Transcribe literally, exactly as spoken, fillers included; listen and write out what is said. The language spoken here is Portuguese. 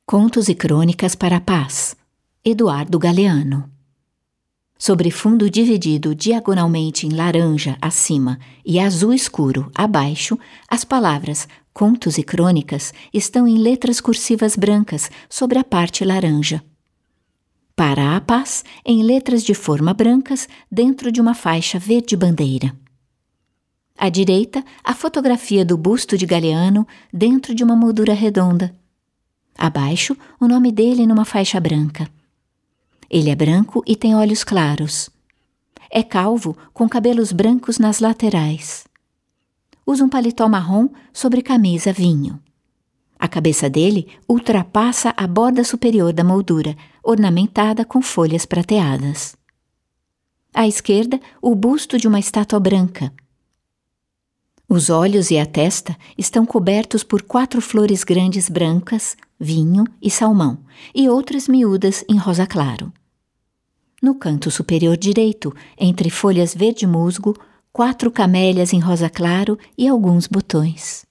Contos e Crônicas para a Paz, Eduardo Galeano. Sobre fundo dividido diagonalmente em laranja acima e azul escuro abaixo, as palavras Contos e Crônicas estão em letras cursivas brancas sobre a parte laranja. Para a Paz, em letras de forma brancas dentro de uma faixa verde bandeira. À direita, a fotografia do busto de Galeano dentro de uma moldura redonda. Abaixo, o nome dele numa faixa branca. Ele é branco e tem olhos claros. É calvo, com cabelos brancos nas laterais. Usa um paletó marrom sobre camisa vinho. A cabeça dele ultrapassa a borda superior da moldura, ornamentada com folhas prateadas. À esquerda, o busto de uma estátua branca. Os olhos e a testa estão cobertos por quatro flores grandes brancas, vinho e salmão, e outras miúdas em rosa claro. No canto superior direito, entre folhas verde musgo, quatro camélias em rosa claro e alguns botões.